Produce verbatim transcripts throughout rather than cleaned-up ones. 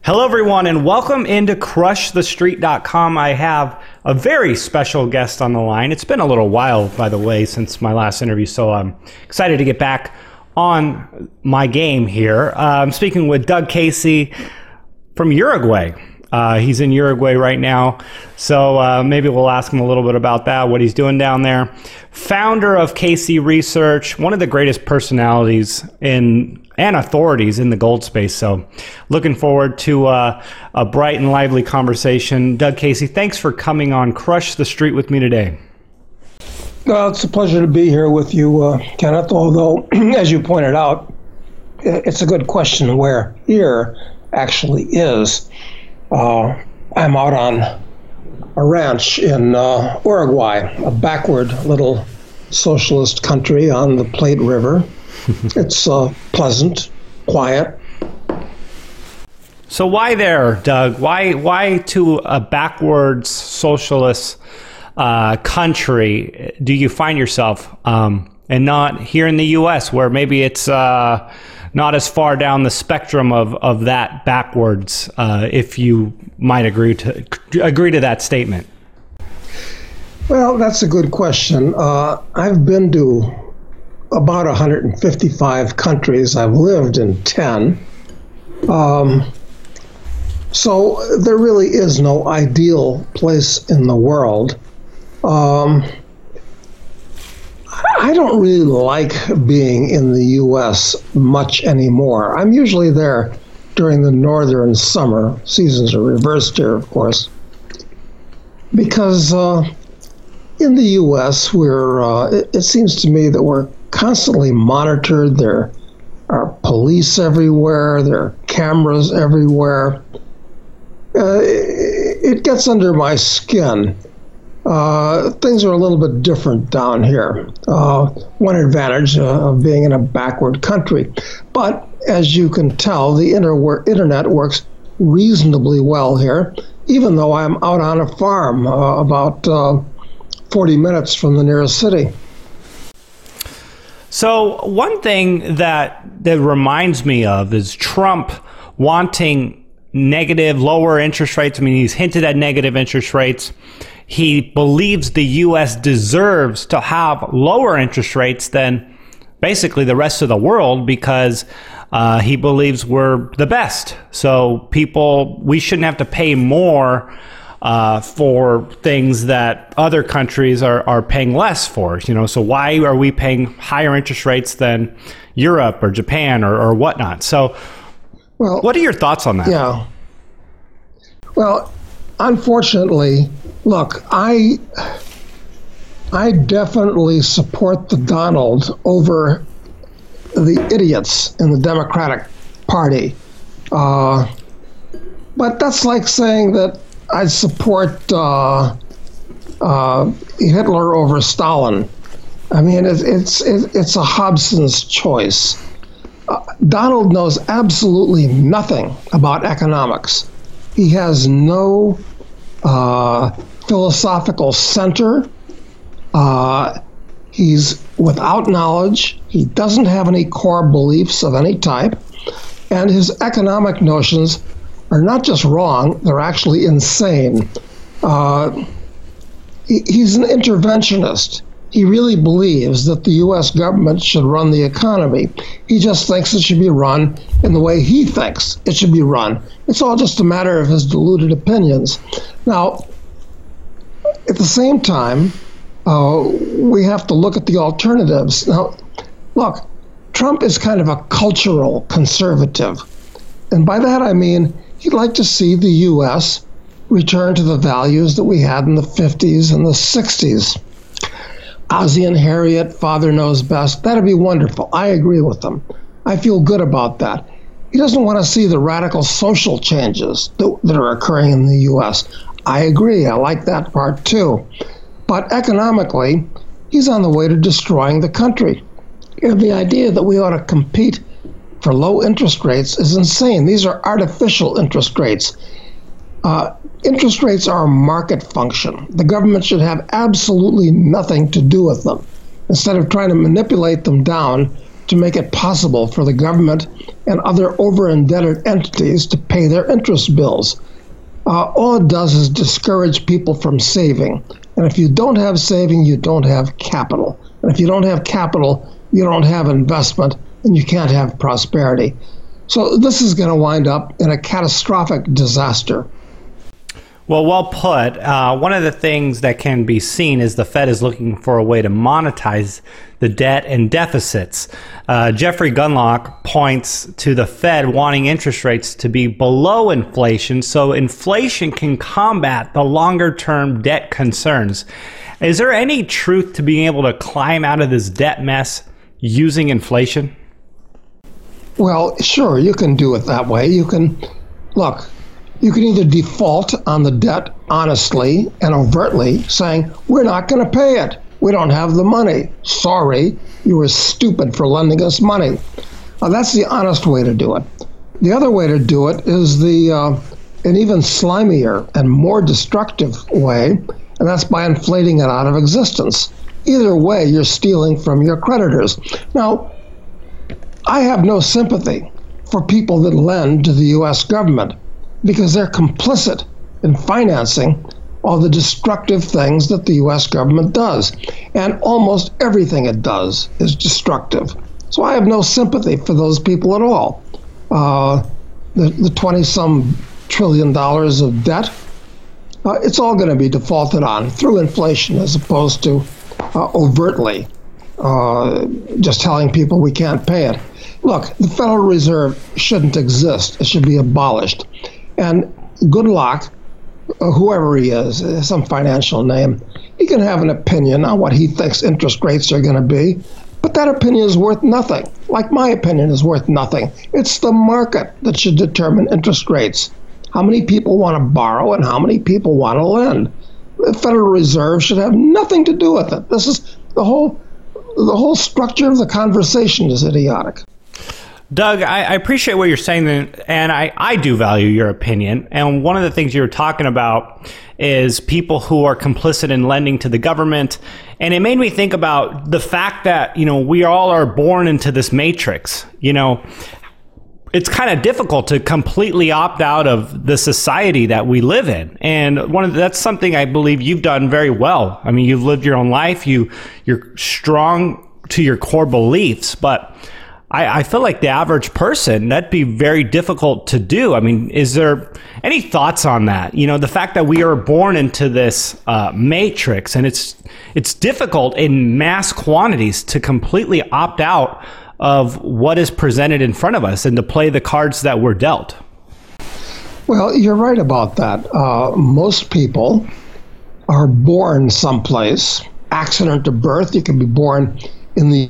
Hello, everyone, and welcome into crush the street dot com. I have a very special guest on the line. It's been a little while, by the way, since my last interview, so I'm excited to get back on my game here. Uh, I'm speaking with Doug Casey from Uruguay. Uh, he's in Uruguay right now, so uh, maybe we'll ask him a little bit about that, what he's doing down there. Founder of Casey Research, one of the greatest personalities in and authorities in the gold space. So looking forward to uh, a bright and lively conversation. Doug Casey, thanks for coming on Crush the Street with me today. Well, it's a pleasure to be here with you, uh, Kenneth, although, as you pointed out, it's a good question where here actually is. Uh, I'm out on a ranch in uh, Uruguay, a backward little socialist country on the Plate River. It's uh, pleasant, quiet. So why there, Doug? Why why to a backwards socialist uh, country do you find yourself, um, and not here in the U S where maybe it's uh, not as far down the spectrum of, of that backwards, uh, if you might agree to agree to that statement? Well, that's a good question. Uh, I've been to about one hundred fifty-five countries. I've lived in ten. Um, so there really is no ideal place in the world. Um, I don't really like being in the U S much anymore. I'm usually there during the northern summer. Seasons are reversed here, of course. Because uh, in the U S, we're, uh, it, it seems to me that we're constantly monitored. There are police everywhere. There are cameras everywhere. Uh, it, it gets under my skin. Uh, things are a little bit different down here. Uh, one advantage uh, of being in a backward country. But as you can tell, the inter- internet works reasonably well here, even though I'm out on a farm uh, about uh, forty minutes from the nearest city. So one thing that that reminds me of is Trump wanting negative, lower interest rates. I mean, he's hinted at negative interest rates. He believes the U S deserves to have lower interest rates than basically the rest of the world because uh, he believes we're the best. So people, we shouldn't have to pay more Uh, for things that other countries are, are paying less for, you know, so why are we paying higher interest rates than Europe or Japan or, or whatnot? So well, what are your thoughts on that? Yeah. Well, unfortunately, look, I, I definitely support the Donald over the idiots in the Democratic Party. Uh, but that's like saying that I'd support uh, uh, Hitler over Stalin. I mean, it, it's it, it's a Hobson's choice. Uh, Donald knows absolutely nothing about economics. He has no uh, philosophical center. Uh, he's without knowledge. He doesn't have any core beliefs of any type. And his economic notions are not just wrong, they're actually insane. Uh, he, he's an interventionist. He really believes that the U S government should run the economy. He just thinks it should be run in the way he thinks it should be run. It's all just a matter of his deluded opinions. Now, at the same time, uh, we have to look at the alternatives. Now, look, Trump is kind of a cultural conservative. And by that I mean, he'd like to see the U S return to the values that we had in the fifties and the sixties. Ozzie and Harriet, Father Knows Best, that'd be wonderful. I agree with them. I feel good about that. He doesn't want to see the radical social changes that, that are occurring in the U S. I agree. I like that part too. But economically, he's on the way to destroying the country. And the idea that we ought to compete for low interest rates is insane. These are artificial interest rates. Uh, interest rates are a market function. The government should have absolutely nothing to do with them. Instead of trying to manipulate them down to to make it possible for the government and other over-indebted entities to pay their interest bills. Uh, all it does is discourage people from saving. And if you don't have saving, you don't have capital. And if you don't have capital, you don't have investment, and you can't have prosperity. So this is going to wind up in a catastrophic disaster. Well, well put. Uh, one of the things that can be seen is the Fed is looking for a way to monetize the debt and deficits. Uh, Jeffrey Gundlach points to the Fed wanting interest rates to be below inflation so inflation can combat the longer-term debt concerns. Is there any truth to being able to climb out of this debt mess using inflation? Well, sure, you can do it that way. You can, look, you can either default on the debt honestly and overtly, saying, we're not going to pay it. We don't have the money. Sorry, you were stupid for lending us money. Uh, that's the honest way to do it. The other way to do it is the uh, an even slimier and more destructive way, and that's by inflating it out of existence. Either way, you're stealing from your creditors. Now, I have no sympathy for people that lend to the U S government because they're complicit in financing all the destructive things that the U S government does. And almost everything it does is destructive. So I have no sympathy for those people at all. Uh, the, the twenty-some trillion dollars of debt, uh, it's all going to be defaulted on through inflation as opposed to uh, overtly uh, just telling people we can't pay it. Look, the Federal Reserve shouldn't exist. It should be abolished. And Gundlach, whoever he is, some financial name, he can have an opinion on what he thinks interest rates are going to be, but that opinion is worth nothing. Like my opinion is worth nothing. It's the market that should determine interest rates. How many people want to borrow and how many people want to lend. The Federal Reserve should have nothing to do with it. This is the whole, the whole structure of the conversation is idiotic. Doug, I, I appreciate what you're saying, and I, I do value your opinion. And one of the things you were talking about is people who are complicit in lending to the government. And it made me think about the fact that, you know, we all are born into this matrix. You know, it's kind of difficult to completely opt out of the society that we live in. And one of the, that's something I believe you've done very well. I mean, you've lived your own life. You, you're strong to your core beliefs, but I, I feel like the average person, that'd be very difficult to do. I mean, is there any thoughts on that? You know, the fact that we are born into this uh, matrix, and it's it's difficult in mass quantities to completely opt out of what is presented in front of us and to play the cards that we're dealt. Well, you're right about that. Uh, most people are born someplace, accident to birth. You can be born in the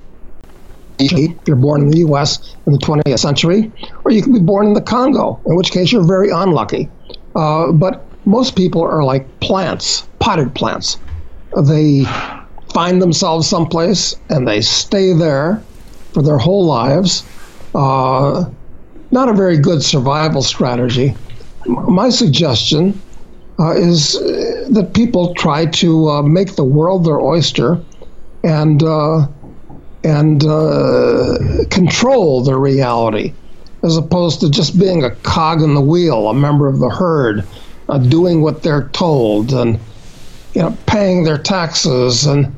if you're born in the U S in the twentieth century, or you can be born in the Congo, in which case you're very unlucky. Uh, but most people are like plants, potted plants. They find themselves someplace and they stay there for their whole lives. Uh, not a very good survival strategy. My suggestion uh, is that people try to uh, make the world their oyster and uh, and uh, control the reality, as opposed to just being a cog in the wheel, a member of the herd, uh, doing what they're told, and you know, paying their taxes, and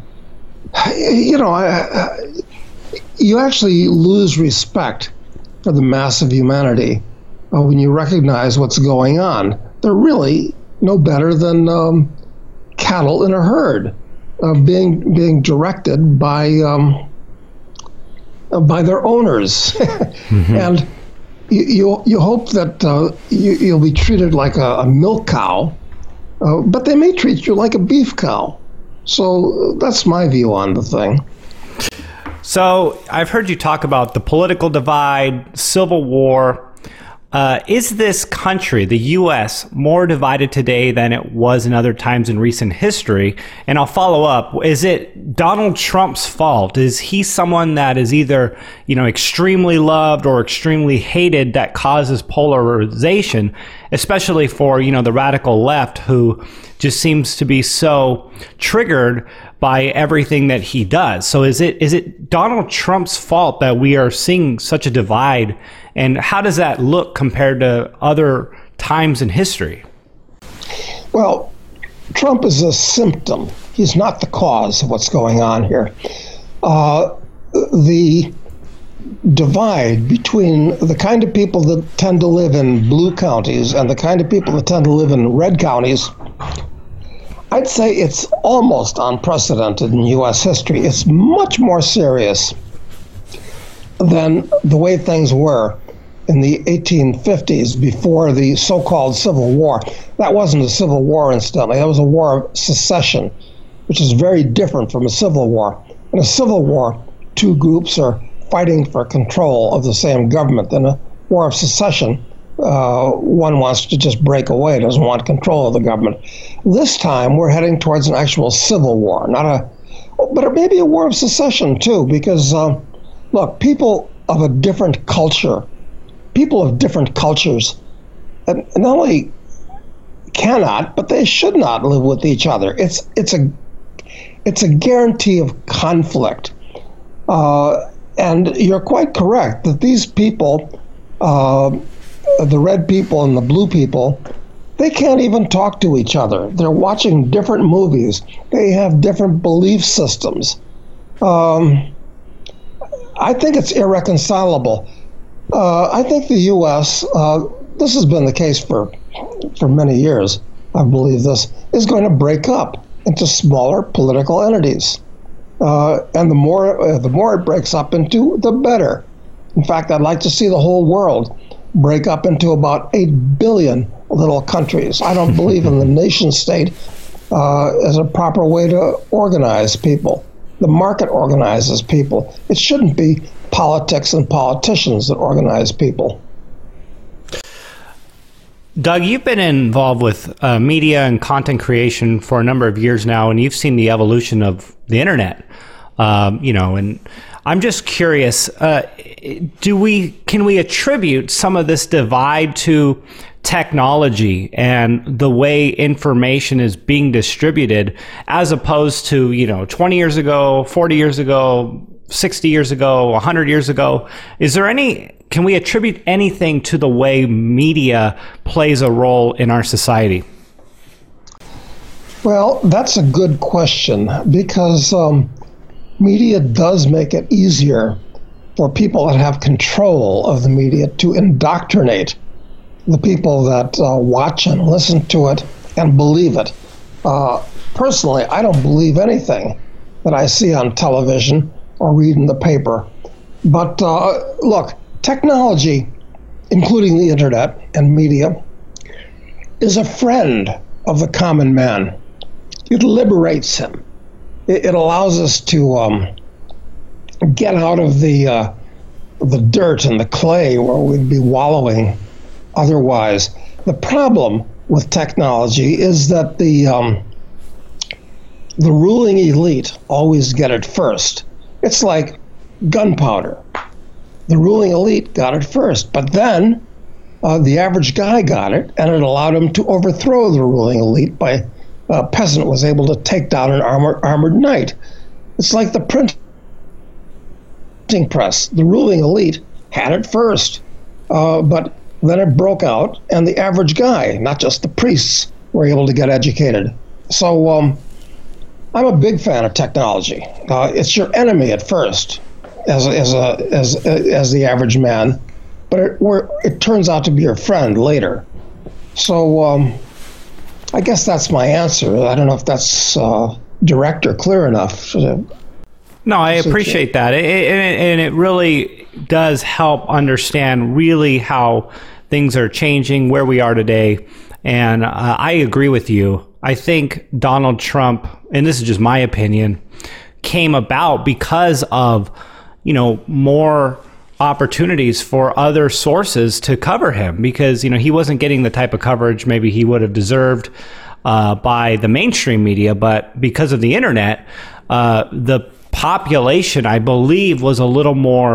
you know, I, I, you actually lose respect for the mass of humanity uh, when you recognize what's going on. They're really no better than um, cattle in a herd, uh, being being directed by. Um, by their owners. Mm-hmm. And you, you you hope that uh, you, you'll be treated like a, a milk cow, uh, but they may treat you like a beef cow. So that's my view on the thing. So I've heard you talk about the political divide, civil war. Uh, is this country, the U S, more divided today than it was in other times in recent history? And I'll follow up. Is it Donald Trump's fault? Is he someone that is either, you know, extremely loved or extremely hated that causes polarization, especially for, you know, the radical left who just seems to be so triggered by everything that he does. So is it is it Donald Trump's fault that we are seeing such a divide? And how does that look compared to other times in history? Well, Trump is a symptom. He's not the cause of what's going on here. Uh, the divide between the kind of people that tend to live in blue counties and the kind of people that tend to live in red counties, I'd say it's almost unprecedented in U S history. It's much more serious than the way things were in the eighteen fifties before the so-called Civil War. That wasn't a civil war, incidentally. That was a war of secession, which is very different from a civil war. In a civil war, two groups are fighting for control of the same government. In a war of secession, uh, one wants to just break away, doesn't want control of the government. This time, we're heading towards an actual civil war, not a, but it may be a war of secession too, because uh, look, people of a different culture, people of different cultures, and not only cannot, but they should not live with each other. It's it's a it's a guarantee of conflict. Uh, and you're quite correct that these people, uh, the red people and the blue people, they can't even talk to each other. They're watching different movies. They have different belief systems. Um, I think it's irreconcilable. Uh, I think the U S, uh, this has been the case for for many years, I believe this, is going to break up into smaller political entities. Uh, and the more uh, the more it breaks up into, the better. In fact, I'd like to see the whole world break up into about eight billion little countries. I don't believe in the nation state uh, as a proper way to organize people. The market organizes people. It shouldn't be politics and politicians that organize people. Doug, you've been involved with uh, media and content creation for a number of years now, and you've seen the evolution of the internet. Um, you know, and I'm just curious: uh, do we can we attribute some of this divide to technology and the way information is being distributed, as opposed to, you know, twenty years ago, forty years ago, sixty years ago, one hundred years ago? Is there any, can we attribute anything to the way media plays a role in our society? Well, that's a good question, because um, media does make it easier for people that have control of the media to indoctrinate the people that uh, watch and listen to it and believe it. Uh, personally, I don't believe anything that I see on television or read in the paper. But uh, look, technology, including the internet and media, is a friend of the common man. It liberates him. It, it allows us to um, get out of the uh, the dirt and the clay where we'd be wallowing otherwise. The problem with technology is that the um, the ruling elite always get it first. It's like gunpowder. The ruling elite got it first, but then uh, the average guy got it, and it allowed him to overthrow the ruling elite by a peasant was able to take down an armored, armored knight. It's like the printing press. The ruling elite had it first, uh, but then it broke out, and the average guy, not just the priests, were able to get educated. So um, I'm a big fan of technology. Uh, it's your enemy at first, as as a as as the average man, but it we're, it turns out to be your friend later. So um, I guess that's my answer. I don't know if that's uh, direct or clear enough. No, I appreciate that, it, it, and it really does help understand really how things are changing, where we are today. And uh, I agree with you. I think Donald Trump, and this is just my opinion, came about because of, you know, more opportunities for other sources to cover him, because, you know, he wasn't getting the type of coverage maybe he would have deserved uh, by the mainstream media. But because of the internet, uh, the population, I believe, was a little more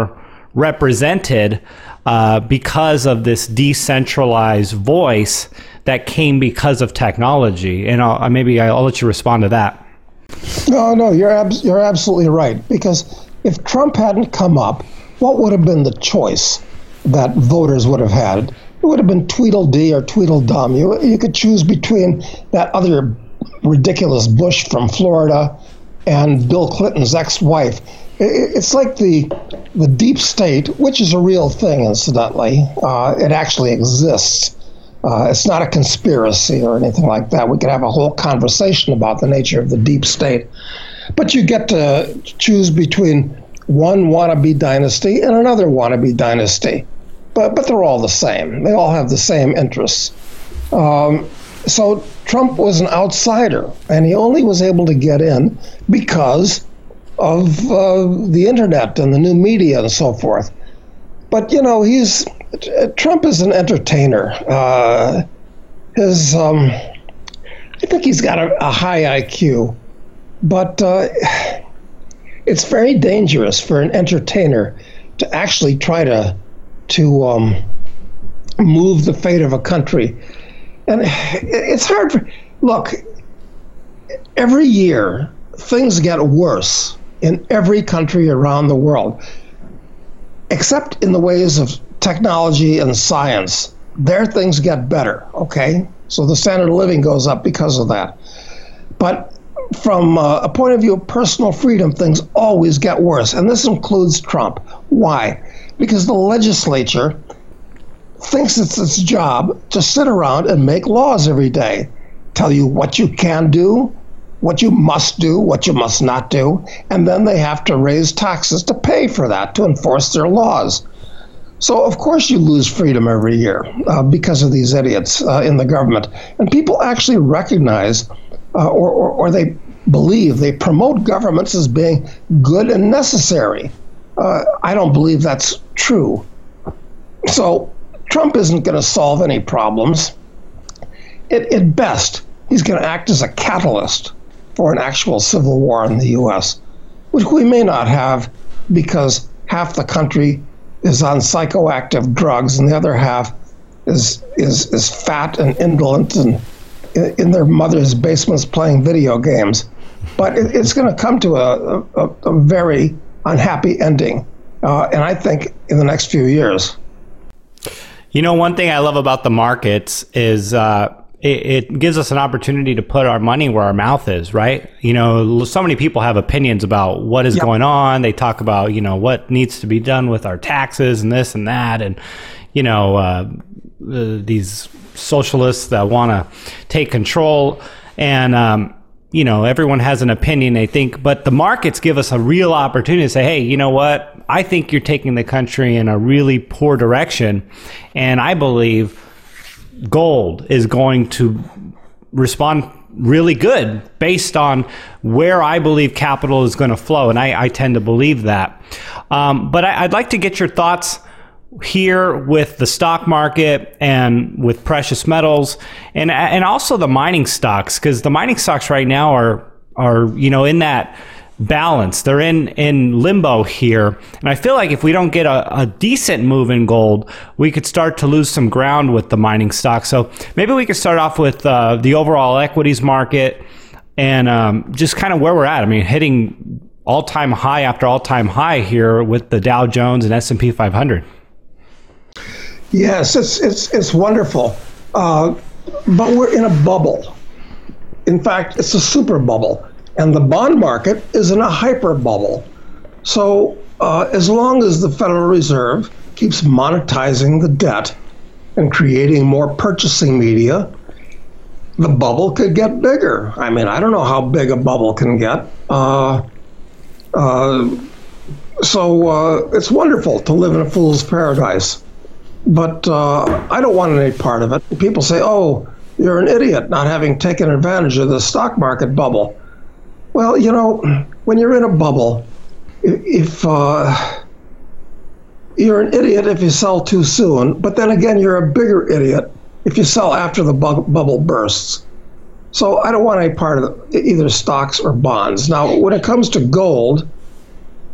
represented uh, because of this decentralized voice that came because of technology. And I'll, maybe I'll let you respond to that. No, no, you're ab- you're absolutely right. Because if Trump hadn't come up, what would have been the choice that voters would have had? It would have been Tweedledee or Tweedledum. You you could choose between that other ridiculous Bush from Florida and Bill Clinton's ex-wife. It, it's like the the deep state, which is a real thing, incidentally. Uh, it actually exists. Uh, it's not a conspiracy or anything like that. We could have a whole conversation about the nature of the deep state. But you get to choose between one wannabe dynasty and another wannabe dynasty. But but they're all the same. They all have the same interests. Um, so Trump was an outsider, and he only was able to get in because of uh, the internet and the new media and so forth. But, you know, he's Trump is an entertainer. Uh, his, um, I think he's got a, a high I Q, but uh, it's very dangerous for an entertainer to actually try to to um, move the fate of a country. And it's hard for, look, every year things get worse in every country around the world, except in the ways of technology and science. There things get better, okay? So the standard of living goes up because of that. But from uh, a point of view of personal freedom, things always get worse. And this includes Trump. Why? Because the legislature thinks it's its job to sit around and make laws every day, tell you what you can do, what you must do, what you must not do, and then they have to raise taxes to pay for that, to enforce their laws. So, of course, you lose freedom every year uh, because of these idiots uh, in the government. And people actually recognize uh, or, or, or they believe, they promote governments as being good and necessary. Uh, I don't believe that's true. So Trump isn't going to solve any problems. It, at best, he's going to act as a catalyst for an actual civil war in the U S, which we may not have because half the country is on psychoactive drugs and the other half is is is fat and indolent and in, in their mother's basements playing video games. But it, it's going to come to a, a, a very unhappy ending, uh, and I think in the next few years. You know, one thing I love about the markets is uh, it, it gives us an opportunity to put our money where our mouth is, right? You know, so many people have opinions about what is yep. going on. They talk about, you know, what needs to be done with our taxes and this and that. And, you know, uh, uh, these socialists that want to take control. And, um, you know, everyone has an opinion, they think, but the markets give us a real opportunity to say, hey, you know what? I think you're taking the country in a really poor direction. And I believe gold is going to respond really good based on where I believe capital is going to flow. And I, I tend to believe that. Um, but I, I'd like to get your thoughts here with the stock market and with precious metals and and also the mining stocks, because the mining stocks right now are are you know in that balance. They're in in limbo here, and I feel like if we don't get a, a decent move in gold, we could start to lose some ground with the mining stocks. So maybe we could start off with uh, the overall equities market and um, just kind of where we're at. I mean, hitting all-time high after all-time high here with the Dow Jones and S and P five hundred. Yes, it's it's it's wonderful, uh, but we're in a bubble. In fact, it's a super bubble, and the bond market is in a hyper bubble. So uh, as long as the Federal Reserve keeps monetizing the debt and creating more purchasing media, the bubble could get bigger. I mean, I don't know how big a bubble can get. Uh, uh, so uh, it's wonderful to live in a fool's paradise. But uh, I don't want any part of it. People say, oh, you're an idiot not having taken advantage of the stock market bubble. Well, you know, when you're in a bubble, if uh, you're an idiot if you sell too soon, but then again, you're a bigger idiot if you sell after the bu- bubble bursts. So I don't want any part of the, either stocks or bonds. Now, when it comes to gold,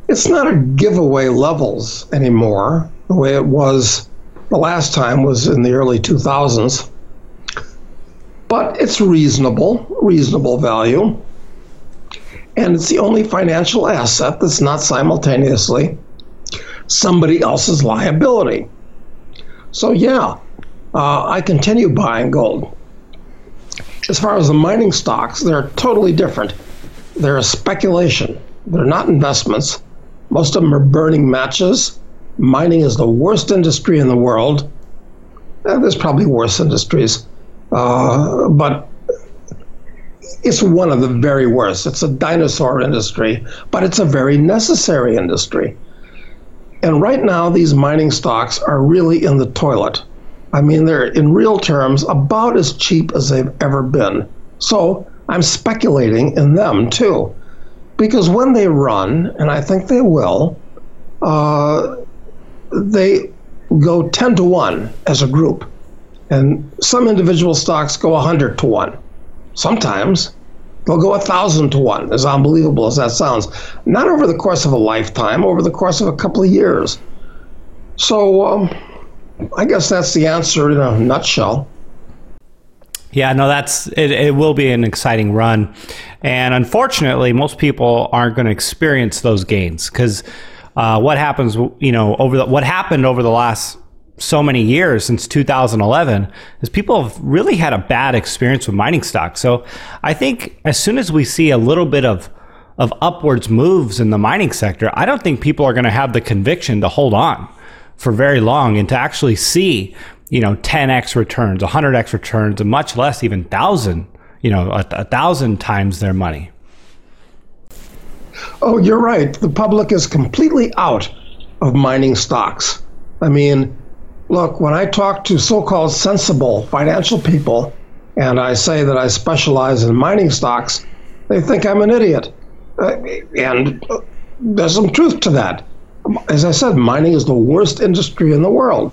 it's not a giveaway levels anymore. The way it was the last time was in the early two thousands. But it's reasonable, reasonable value. And it's the only financial asset that's not simultaneously somebody else's liability. So yeah, uh, I continue buying gold. As far as the mining stocks, they're totally different. They're a speculation. They're not investments. Most of them are burning matches. Mining is the worst industry in the world. Eh, there's probably worse industries, uh, but it's one of the very worst. It's a dinosaur industry, but it's a very necessary industry. And right now, these mining stocks are really in the toilet. I mean, they're in real terms about as cheap as they've ever been. So I'm speculating in them too, because when they run, and I think they will, uh, they go ten to one as a group. And some individual stocks go one hundred to one. Sometimes they'll go one thousand to one, as unbelievable as that sounds. Not over the course of a lifetime, over the course of a couple of years. So um, I guess that's the answer in a nutshell. Yeah, no, that's it, it will be an exciting run. And unfortunately, most people aren't going to experience those gains because uh, what happens, you know, over the, what happened over the last so many years since two thousand eleven is people have really had a bad experience with mining stocks. So I think as soon as we see a little bit of of upwards moves in the mining sector, I don't think people are going to have the conviction to hold on for very long and to actually see, you know, ten x returns, one hundred x returns, and much less even thousand, you know, a, a thousand times their money. Oh, you're right. The public is completely out of mining stocks. I mean, look, when I talk to so-called sensible financial people and I say that I specialize in mining stocks, they think I'm an idiot. Uh, and uh, there's some truth to that. As I said, mining is the worst industry in the world.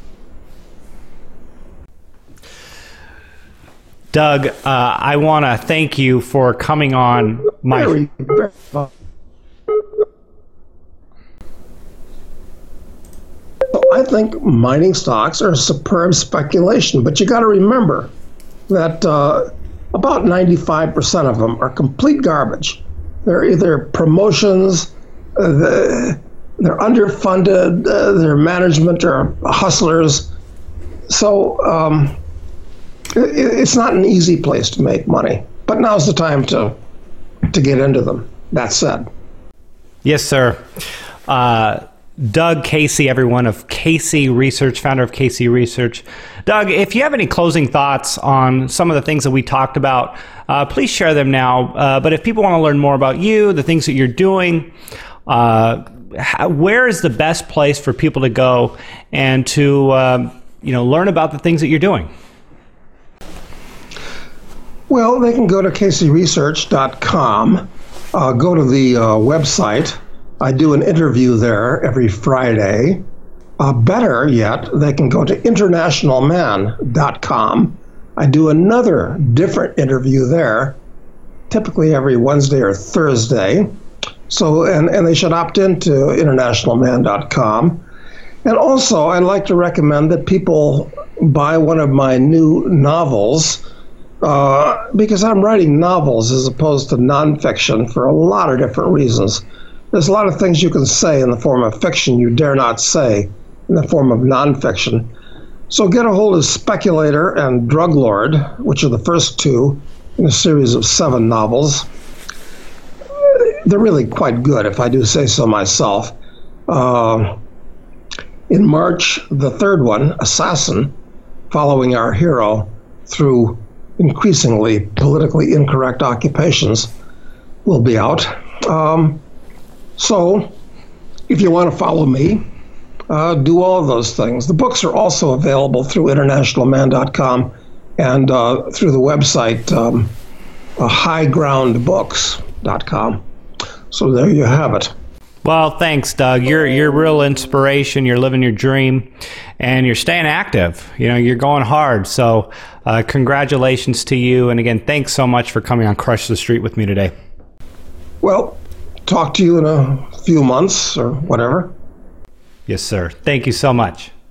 Doug, uh, I want to thank you for coming on my... Very, very I think mining stocks are superb speculation, but you got to remember that uh, about ninety-five percent of them are complete garbage. They're either promotions, uh, they're underfunded, uh, their management are hustlers. So um, it, it's not an easy place to make money, but now's the time to to get into them. That said. Yes, sir. Uh, Doug Casey, everyone, of Casey Research, founder of Casey Research. Doug, if you have any closing thoughts on some of the things that we talked about, uh, please share them now. Uh, but if people want to learn more about you, the things that you're doing, uh, how, where is the best place for people to go and to um, you know, learn about the things that you're doing? Well, they can go to casey research dot com, uh, go to the uh, website. I do an interview there every Friday. Uh, better yet, they can go to international man dot com. I do another different interview there, typically every Wednesday or Thursday. So, and, and they should opt into international man dot com. And also, I'd like to recommend that people buy one of my new novels, uh, because I'm writing novels as opposed to nonfiction for a lot of different reasons. There's a lot of things you can say in the form of fiction you dare not say in the form of nonfiction. So get a hold of Speculator and Drug Lord, which are the first two in a series of seven novels. They're really quite good, if I do say so myself. Uh, in March, the third one, Assassin, following our hero through increasingly politically incorrect occupations, will be out. Um, So, if you want to follow me, uh, do all of those things. The books are also available through international man dot com and uh, through the website um, uh, high ground books dot com. So there you have it. Well, thanks, Doug. You're you're real inspiration. You're living your dream, and you're staying active. You know, you're going hard. So, uh, congratulations to you. And again, thanks so much for coming on Crush the Street with me today. Well, talk to you in a few months or whatever. Yes, sir. Thank you so much.